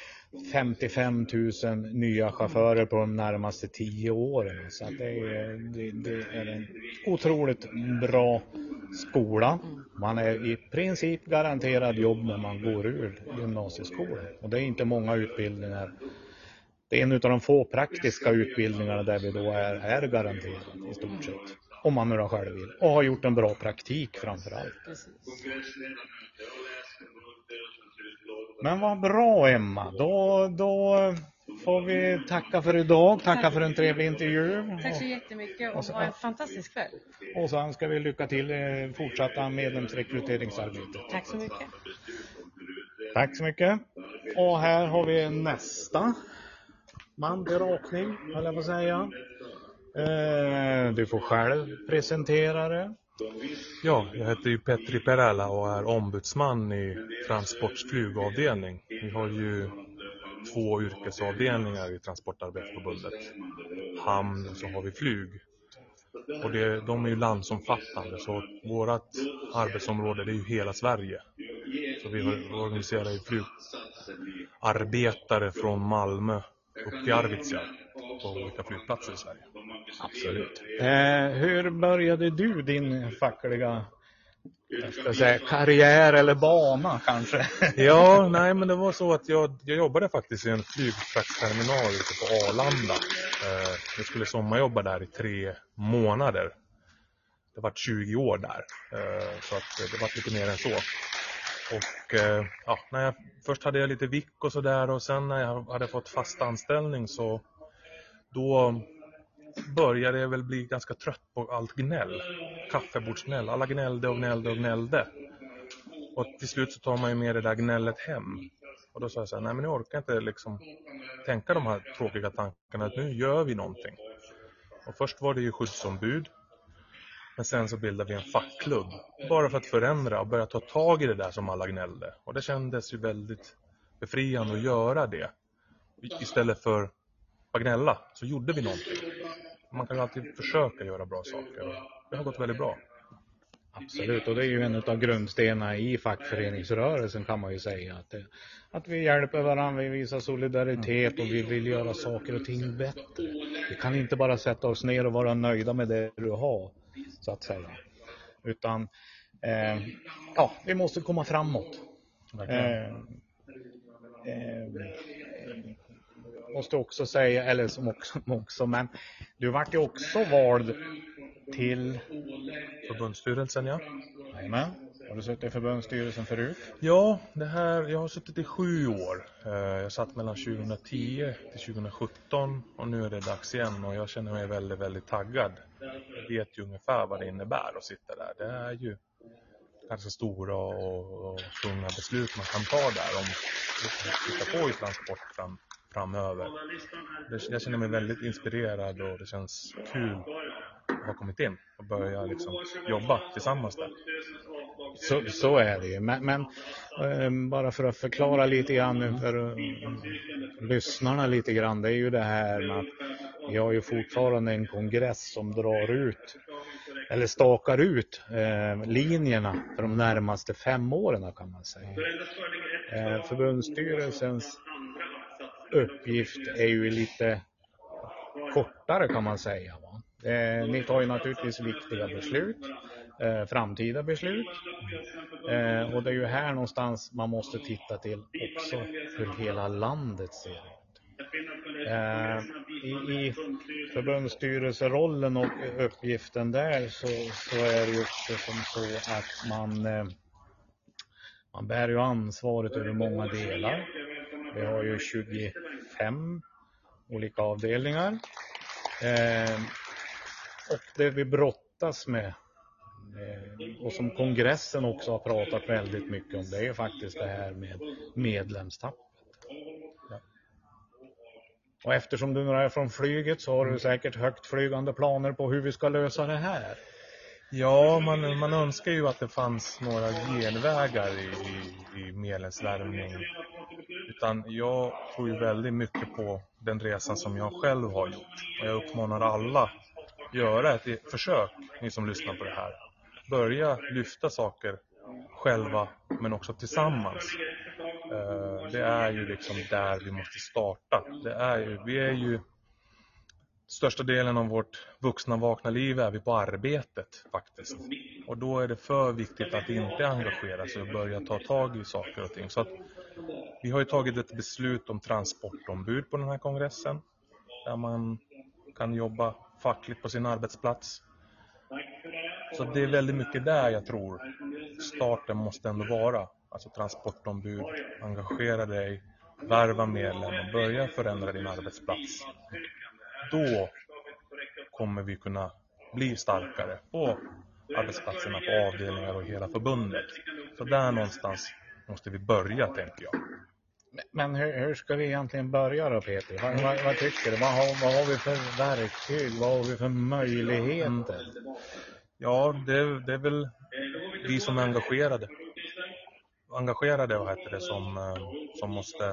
55 000 nya chaufförer på de närmaste 10 åren. Så att det är en otroligt bra skola. Man är i princip garanterad jobb när man går ur gymnasieskolan. Och det är inte många utbildningar. Det är en av de få praktiska utbildningarna där vi då är garanterade i stort sett. Om man nu själv vill. Och har gjort en bra praktik framförallt. Precis. Men vad bra, Emma. Då får vi tacka för idag. Tacka för en trevlig intervju. Tack så jättemycket och ha en fantastisk kväll. Och så önskar vi lycka till i fortsatta medlemsrekryteringsarbete. Tack så mycket. Tack så mycket. Och här har vi nästa man till rakning, höll jag på att säga. Du får själv presentera det. Ja, jag heter ju Petri Perälä och är ombudsman i Transports flygavdelning. Vi har ju 2 yrkesavdelningar i Transportarbetsförbundet. Hamn och så har vi flyg. Och de är ju landsomfattande, så vårt arbetsområde det är ju hela Sverige. Så vi organiserar ju flygarbetare från Malmö upp till Arvidsjaur på olika flygplatser i Sverige. Absolut. Hur började du din fackliga karriär eller bana kanske? Ja, nej men det var så att jag jobbade faktiskt i en flygfraktsterminal ute på Arlanda. Jag skulle sommarjobba där i 3 månader. Det var 20 år där, så att det var lite mer än så. Och först hade jag lite vick och sådär, och sen när jag hade fått fast anställning så då började jag väl bli ganska trött på allt gnäll. Kaffebordsgnäll. Alla gnällde. Och till slut så tar man ju med det där gnället hem. Och då sa jag så här, nej men jag orkar inte liksom tänka de här tråkiga tankarna att nu gör vi någonting. Och först var det ju skyddsombud. Men sen så bildade vi en fackklubb. Bara för att förändra och börja ta tag i det där som alla gnällde. Och det kändes ju väldigt befriande att göra det. Istället för att gnälla så gjorde vi någonting. Man kan ju alltid försöka göra bra saker. Det har gått väldigt bra. Absolut, och det är ju en av grundstenarna i fackföreningsrörelsen kan man ju säga. Att vi hjälper varandra, vi visar solidaritet och vi vill göra saker och ting bättre. Vi kan inte bara sätta oss ner och vara nöjda med det du har, så att säga. Utan vi måste komma framåt. Måste också säga, eller som också, men du vart ju också vald till förbundsstyrelsen, ja. Jajamän. Har du suttit i förbundsstyrelsen förut? Ja, jag har suttit i 7 år. Jag satt mellan 2010 till 2017 och nu är det dags igen och jag känner mig väldigt, väldigt taggad. Jag vet ju ungefär vad det innebär att sitta där. Det är ju ganska stora och tunga beslut man kan ta där om att titta på i transport framöver. Jag känner mig väldigt inspirerad och det känns kul att ha kommit in och börja liksom jobba tillsammans där. Så är det ju. Men bara för att förklara lite grann för lyssnarna lite grann, det är ju det här med att vi har ju fortfarande en kongress som drar ut eller stakar ut linjerna för de närmaste 5 åren kan man säga. Förbundsstyrelsens uppgift är ju lite kortare kan man säga. Va? Ni tar ju naturligtvis viktiga beslut, framtida beslut. Och det är ju här någonstans man måste titta till också hur hela landet ser ut. I förbundsstyrelserollen och uppgiften där så är det ju också som så att man bär ju ansvaret över många delar. Vi har ju 25 olika avdelningar. Och det vi brottas med och som kongressen också har pratat väldigt mycket om, det är faktiskt det här med medlemstappet. Ja. Och eftersom du är från flyget så har du säkert högt flygande planer på hur vi ska lösa det här. Ja, man önskar ju att det fanns några genvägar i medlemsvärvning. Utan jag tror ju väldigt mycket på den resan som jag själv har gjort. Och jag uppmanar alla göra ett försök, ni som lyssnar på det här. Börja lyfta saker själva men också tillsammans. Det är ju liksom där vi måste starta. Vi är ju största delen av vårt vuxna vakna liv är vi på arbetet faktiskt. Och då är det för viktigt att inte engagera sig och börja ta tag i saker och ting. Så att vi har ju tagit ett beslut om transportombud på den här kongressen. Där man kan jobba fackligt på sin arbetsplats. Så det är väldigt mycket där jag tror starten måste ändå vara. alltså transportombud, engagera dig, värva medlemmar, börja förändra din arbetsplats. Då kommer vi kunna bli starkare på arbetsplatserna, på avdelningar och hela förbundet. Så där någonstans måste vi börja, tänker jag. Men hur ska vi egentligen börja då, Peter? Vad tycker du? Vad har vi för verktyg? Vad har vi för möjligheter? Ja, det är väl vi som är engagerade. Vad heter det, som måste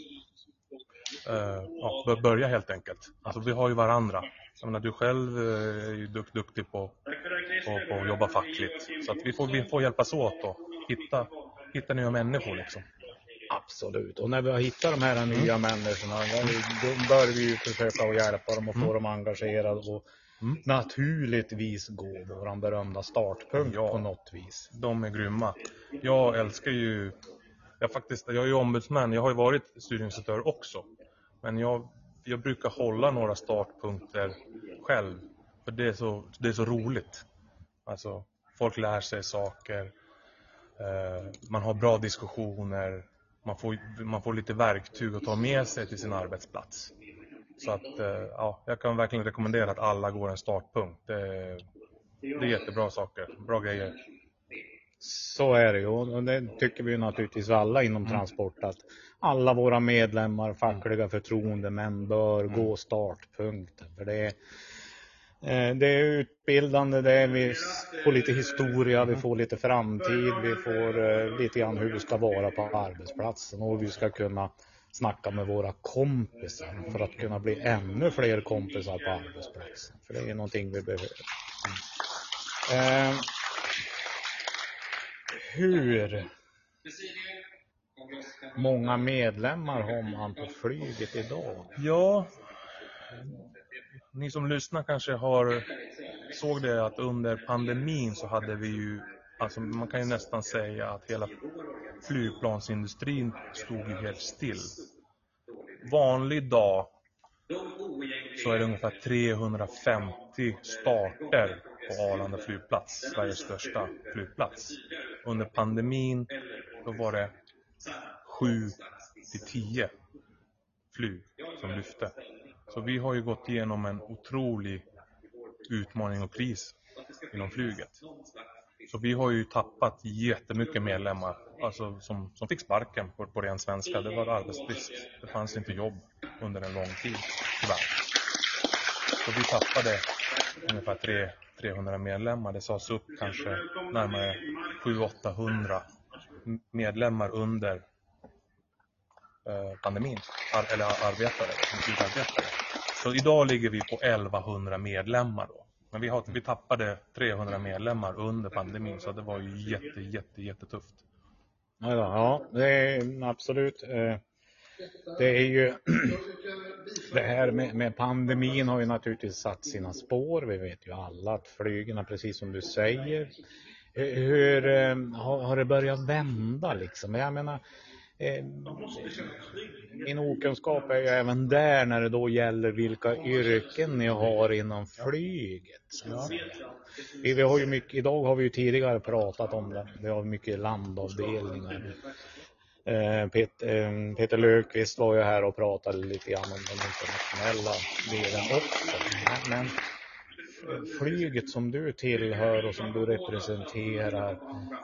börja helt enkelt. Alltså vi har ju varandra. Jag menar, du själv är ju duktig på att jobba fackligt. Så att vi får hjälpas åt och hitta nya människor liksom. Absolut. Och när vi har hittat de här nya människorna, då bör vi ju försöka att hjälpa dem och få dem engagerade och naturligtvis gå våran berömda startpunkt på något vis. De är grymma. Jag älskar ju, jag är ju ombudsman, jag har ju varit studieinstruktör också. Men jag brukar hålla några startpunkter själv. För det är så roligt. Alltså, folk lär sig saker. Man har bra diskussioner. Man får lite verktyg att ta med sig till sin arbetsplats. Så att jag kan verkligen rekommendera att alla går en startpunkt. Det är jättebra saker, bra grejer. Så är det ju, och det tycker vi ju naturligtvis alla inom transport, att alla våra medlemmar, fackliga förtroendemän bör gå startpunkten. För det är utbildande, vi får lite historia, vi får lite framtid, vi får lite grann hur vi ska vara på arbetsplatsen och vi ska kunna snacka med våra kompisar för att kunna bli ännu fler kompisar på arbetsplatsen. För det är någonting vi behöver. Hur många medlemmar har man på flyget idag? Ja, ni som lyssnar kanske såg det att under pandemin så hade vi ju, alltså man kan ju nästan säga att hela flygplansindustrin stod ju helt still. Vanlig dag så är det ungefär 350 starter på Arlanda flygplats, Sveriges största flygplats. Under pandemin då var det 7-10 flyg som lyfte. Så vi har ju gått igenom en otrolig utmaning och kris inom flyget. Så vi har ju tappat jättemycket medlemmar, alltså som fick sparken på ren svenska. Det var arbetsbrist. Det fanns inte jobb under en lång tid, tyvärr. Så vi tappade ungefär 300 medlemmar. Det sades upp kanske närmare 700-800 medlemmar under pandemin. Eller arbetare. Så idag ligger vi på 1100 medlemmar då. Men vi tappade 300 medlemmar under pandemin, så det var ju jättetufft. Ja, det är absolut. Det är ju det här med pandemin har ju naturligtvis satt sina spår. Vi vet ju alla att flygen, precis som du säger, hur har det börjat vända liksom? Jag menar, min okunskap är ju även där när det då gäller vilka yrken ni har inom flyget. Ja. Vi har ju mycket, idag har vi ju tidigare pratat om det. Vi har mycket landavdelningar. Peter Löfqvist var ju här och pratade lite grann om den internationella delen också. Men flyget som du tillhör och som du representerar,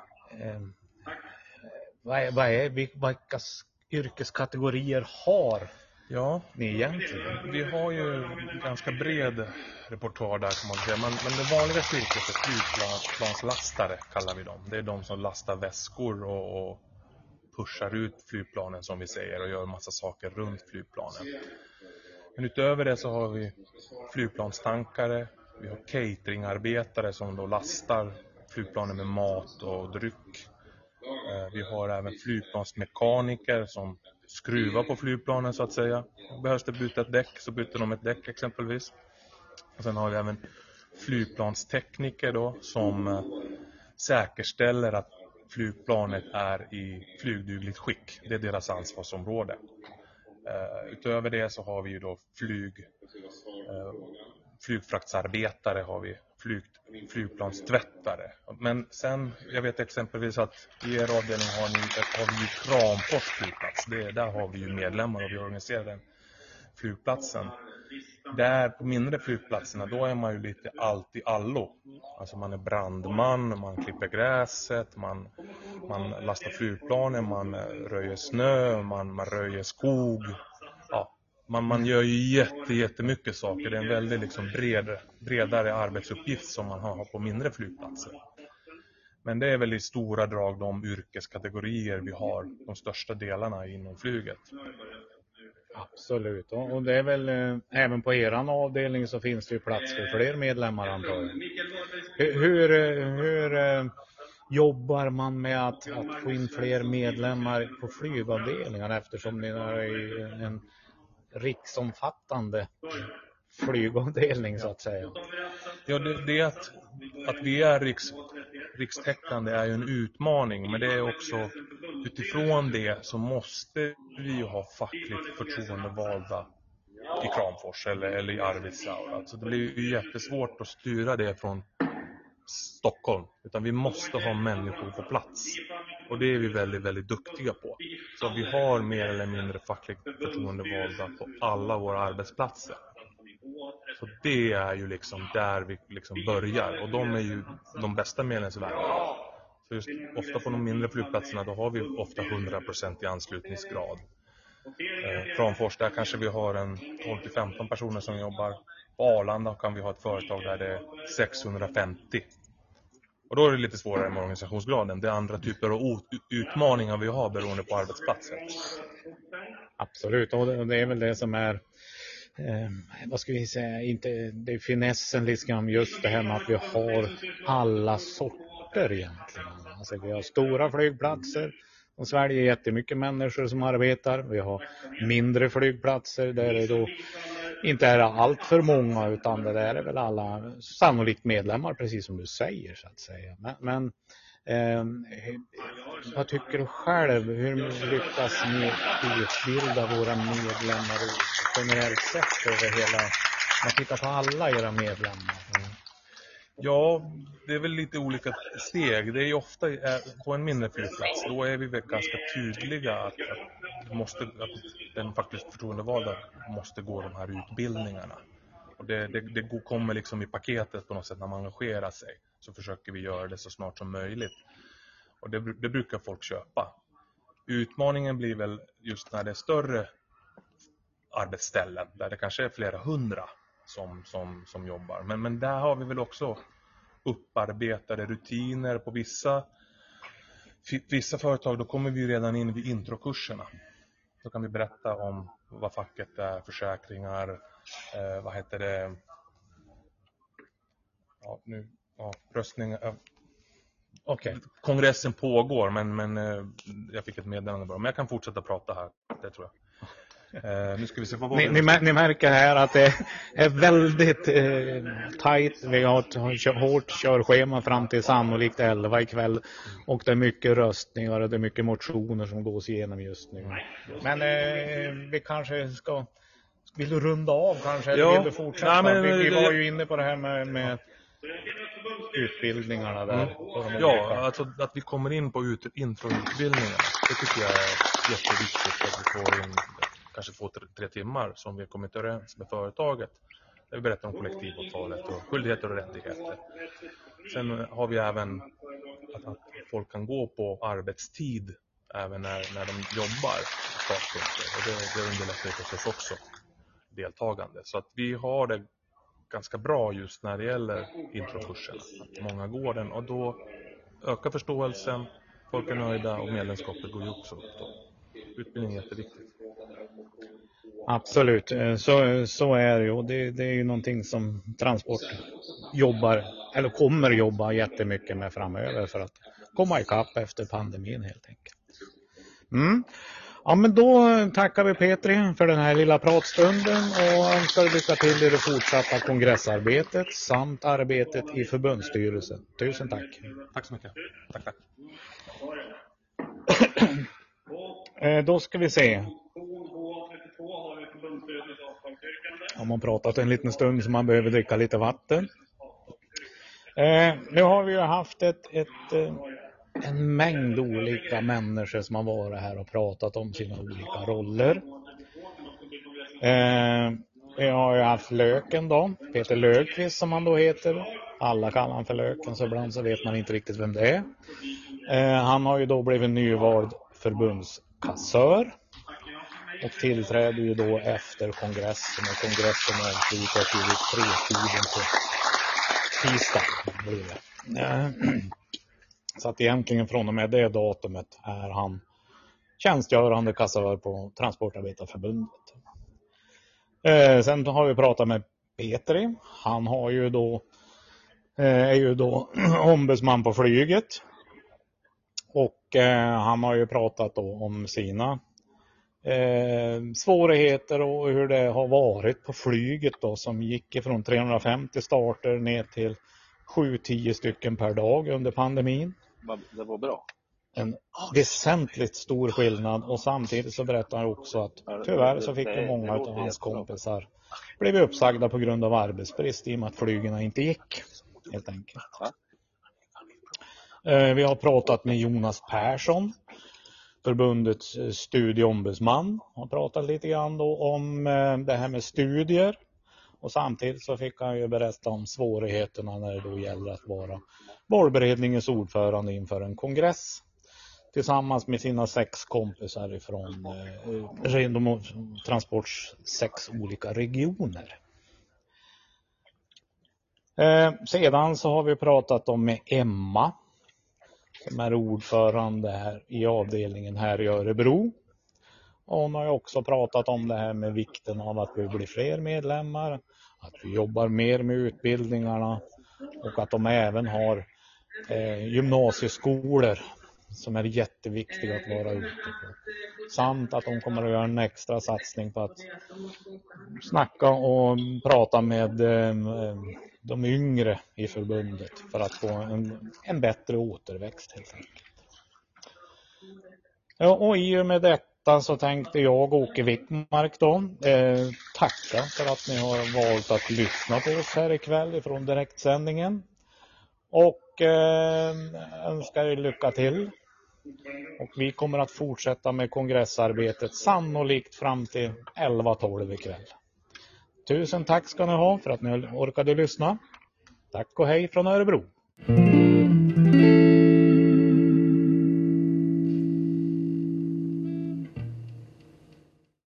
vilka yrkeskategorier har ni egentligen? Vi har ju ganska bred repertoar där, kan man säga. Men det vanligaste yrket är flygplanslastare, kallar vi dem. Det är de som lastar väskor och pushar ut flygplanen, som vi säger, och gör en massa saker runt flygplanen. Men utöver det så har vi flygplanstankare, vi har cateringarbetare som då lastar flygplanen med mat och dryck. Vi har även flygplansmekaniker som skruvar på flygplanen, så att säga. Behövs det byta ett däck, så byter de ett däck exempelvis. Och sen har vi även flygplanstekniker då, som säkerställer att flygplanet är i flygdugligt skick. Det är deras ansvarsområde. Utöver det så har vi ju då flygfraktsarbetare har vi flygplanstvättare. Men sen, jag vet exempelvis att i er avdelning har vi ju Kramfors flygplats. Där har vi ju medlemmar och vi organiserar den flygplatsen. Där på mindre flygplatserna, då är man ju lite allt i allo. Alltså man är brandman, man klipper gräset, man lastar flygplanen, man röjer snö, man röjer skog. Ja, man gör ju jättemycket saker. Det är en väldigt liksom bredare arbetsuppgift som man har på mindre flygplatser. Men det är väl i stora drag de yrkeskategorier vi har, de största delarna inom flyget. Absolut, och det är väl även på eran avdelning så finns det ju plats för fler medlemmar antar jag. Hur jobbar man med att få in fler medlemmar på flygavdelningar eftersom ni är i en riksomfattande flygavdelning så att säga? Ja, det att vi är rikstäckande är ju en utmaning, men det är också utifrån det så måste vi ju ha fackligt förtroendevalda i Kramfors eller i Arvidsjaur. Alltså det blir ju jättesvårt att styra det från Stockholm, utan vi måste ha människor på plats. Och det är vi väldigt, väldigt duktiga på. Så vi har mer eller mindre fackligt förtroendevalda på alla våra arbetsplatser. Så det är ju liksom där vi liksom börjar. Och de är ju de bästa medlemsvärdarna. Så just ofta på de mindre flygplatserna då har vi ofta 100% i anslutningsgrad. Kramfors där kanske vi har en 12-15 personer som jobbar. På Arlanda kan vi ha ett företag där det är 650. Och då är det lite svårare med organisationsgraden. Det är andra typer av utmaningar vi har beroende på arbetsplatsen. Absolut, och det är väl det som är vad ska vi säga, inte det är finessen liksom just det här med att vi har alla sorter egentligen. Alltså vi har stora flygplatser och Sverige är jättemycket människor som arbetar. Vi har mindre flygplatser där det då inte är allt för många utan det där är väl alla sannolikt medlemmar precis som du säger så att säga. Men vad tycker du själv? Hur lyckas ni utbilda våra medlemmar generellt sett över hela, man tittar på alla era medlemmar? Ja, det är väl lite olika steg. Det är ju ofta på en mindre flygplats. Då är vi väl ganska tydliga att den faktiskt förtroendevalda måste gå de här utbildningarna. Och det kommer liksom i paketet på något sätt när man engagerar sig. Så försöker vi göra det så snart som möjligt. Och det brukar folk köpa. Utmaningen blir väl just när det är större arbetsställen. Där det kanske är flera hundra som jobbar. Men där har vi väl också upparbetade rutiner på vissa företag. Då kommer vi redan in vid introkurserna. Då kan vi berätta om vad facket är, försäkringar, röstningar. Okay. Kongressen pågår men jag fick ett meddelande bara. Men jag kan fortsätta prata här, det tror jag. Nu ska vi se ni märker här att det är väldigt tajt. Vi har ett hårt körschema fram till sannolikt 11 ikväll. Och det är mycket röstningar och det är mycket motioner som gås igenom just nu. Men vi kanske ska... Vill du runda av kanske? Eller vill du fortsätta? Nej, vi var ju inne på det här med utbildningarna där. Ja, alltså att vi kommer in på introutbildningarna. Det tycker jag är jätteviktigt att vi får in kanske 2-3 timmar som vi har kommit överens med företaget. Där vi berättar om kollektivavtalet och skyldigheter och rättigheter. Sen har vi även att folk kan gå på arbetstid även när de jobbar på startpunkter. Och det underlättar för oss också deltagande. Så att vi har det ganska bra just när det gäller introkurserna. Många går den och då ökar förståelsen, folk är nöjda och medlemskapet går ju också upp då. Utbildning är jätteviktigt. Absolut, så är det ju. Det är ju någonting som Transport jobbar eller kommer jobba jättemycket med framöver för att komma ikapp efter pandemin helt enkelt. Ja, men då tackar vi Petri för den här lilla pratstunden och önskar lycka till i det fortsatta kongressarbetet samt arbetet i förbundsstyrelsen. Tusen tack. Tack så mycket. Tack. Då ska vi se. Har man pratat en liten stund så man behöver dricka lite vatten. Nu har vi ju haft en mängd olika människor som har varit här och pratat om sina olika roller. Vi har ju haft Löken då, Peter Löfqvist som han då heter. Alla kallar han för Löken, så ibland så vet man inte riktigt vem det är. Han har ju då blivit nyvald förbundskassör och tillträder ju då efter kongressen, och kongressen avslutas ju vid 3-tiden på tisdag blir det. Så att egentligen från och med det datumet är han tjänstgörande kassör på Transportarbetarförbundet. Sen har vi pratat med Petri. Han har ju då, är ju då ombudsman på flyget. Och han har ju pratat då om sina svårigheter och hur det har varit på flyget då, som gick ifrån 350 starter ner till 7-10 stycken per dag under pandemin. Det var bra. En väsentligt stor skillnad, och samtidigt så berättar han också att tyvärr så fick många av hans kompisar blev uppsagda på grund av arbetsbrist i och med att flygerna inte gick helt enkelt. Vi har pratat med Jonas Persson, förbundets studieombudsman, har pratat lite grann då om det här med studier, och samtidigt så fick han ju berätta om svårigheterna när det då gäller att vara valberedningens ordförande inför en kongress tillsammans med sina 6 kompisar ifrån Transports 6 olika regioner. Sedan så har vi pratat om med Emma som är ordförande här i avdelningen här i Örebro. Och hon har ju också pratat om det här med vikten av att vi blir fler medlemmar, att vi jobbar mer med utbildningarna och att de även har gymnasieskolor som är jätteviktiga att vara ute på. Samt att de kommer att göra en extra satsning på att snacka och prata med de yngre i förbundet för att få en bättre återväxt helt enkelt. Ja, och i och med detta så tänkte jag, Åke Wickmark då, tacka för att ni har valt att lyssna på oss här ikväll ifrån direktsändningen. Och önskar er lycka till. Och vi kommer att fortsätta med kongressarbetet sannolikt fram till 11-12 ikväll. Tusen tack ska ni ha för att ni orkade lyssna. Tack och hej från Örebro.